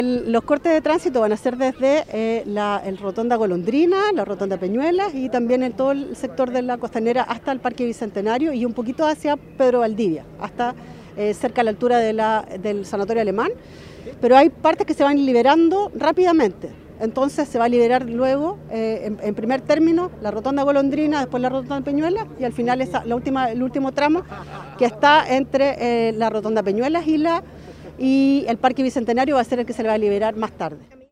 Los cortes de tránsito van a ser desde el Rotonda Golondrina, la Rotonda Peñuelas y también en todo el sector de la Costanera hasta el Parque Bicentenario y un poquito hacia Pedro Valdivia, hasta cerca a la altura del Sanatorio Alemán. Pero hay partes que se van liberando rápidamente. Entonces se va a liberar luego, en primer término, la Rotonda Golondrina, después la Rotonda Peñuelas y al final el último tramo que está entre la Rotonda Peñuelas y el Parque Bicentenario va a ser el que se le va a liberar más tarde.